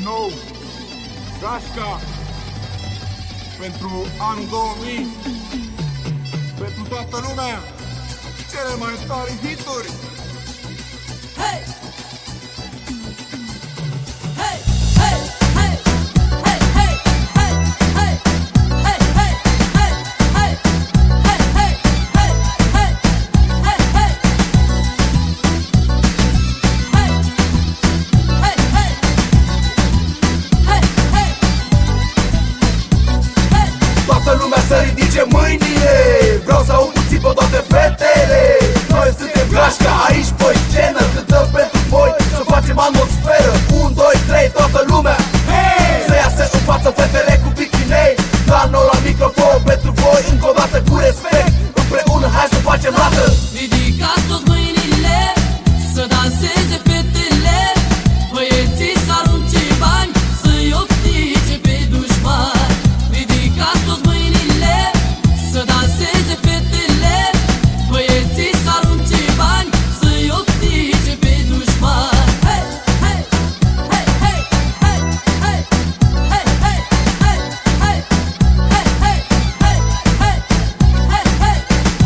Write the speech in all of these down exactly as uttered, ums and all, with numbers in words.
nou Gașca pentru anul două mii, pentru toată lumea, cele mai tare hituri. Hey! Hey! Hey! Hey! Hey! Hey! Hey! Hey! Hey! Hey! Hey! Hey! Hey! Hey! Hey! Hey! Hey! Hey! Toată lumea să ridice mâinile, vreau să aud puțin pe toate fetele. Noi suntem Gașca, aici pe scenă, cântăm pentru voi, să facem atmosferă. Un, doi, trei, toată lumea, hey! Să iasă în față fetele cu bichinei, dar nou la microfon pentru voi, încă o dată cu respect. Împreună hai să facem lată. Ridicați toți mâinile, să danseze fetele, băieții să arunce bani, să-i oftice pe dușmani. Ridicați toți mâinile, să danseze fetele, băieții să arunce bani, să-i oftice pe dușmani. Hey, hey, hey, hey, hey, hey, hey, hey, hey, hey, hey, hey, hey, hey, hey, hey.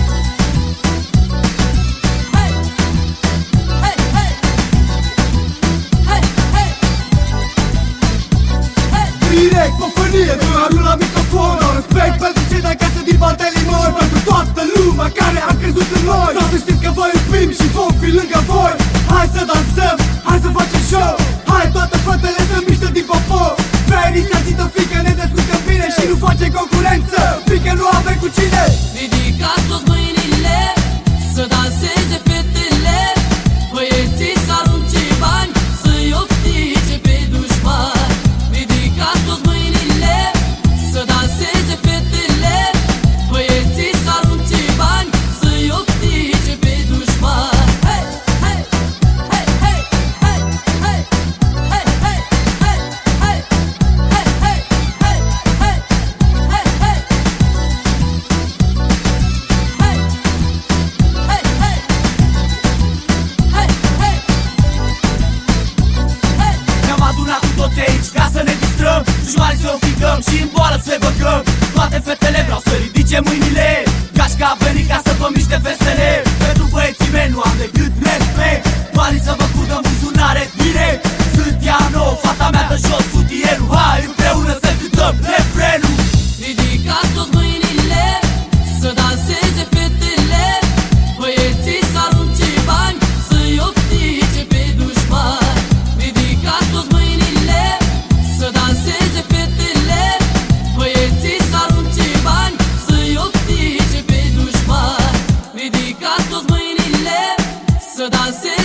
Direct, mofănie, doarul la microfon. Respect pentru cei de acasă din Pantelimon, pentru toată lumea care a crezut în noi. Vreau să știți că vă iubim și vom fi lângă voi. Hai să dansăm, hai să facem show. Hai toate fetele să miște din popor. Veniți să agită, fiindcă ne descurcăm bine și nu facem concurență, fiindcă nu avem cu cine. Ridicați toți mâinile, să danseze fetele, băieții să arunce bani, să-i oftice pe dușmani. Ridicați toți mâinile, să danseze fetele, băieții să arunce bani, să-i oftice pe dușmani. Hey, hey, hey, hey, hey, hey, hey, hey, hey, hey, hey, hey, hey, hey, hey, hey. Ne-am adunat cu toți aici ca să ne distrăm, dușmanii să înfrigăm și în boală să le băgăm. Toate fetele vreau să ridice mâinile, Gașca a venit ca să vă miște vesele. Pentru băieții mei nu am decât respect, banii să vă curgă în buzunare direct. Sunt ea nouă, fata mea de jos, sutierul, hai împreună să cântăm refrenul. Ridicați toți mâinile, să danseze fetele, băieții să arunce bani, să-i oftice pe dușmani. Ridicați toți mâinile, să danseze fetele, băieții să arunce bani, să-i oftice pe dușmani. Ridicați toți mâinile, să danseze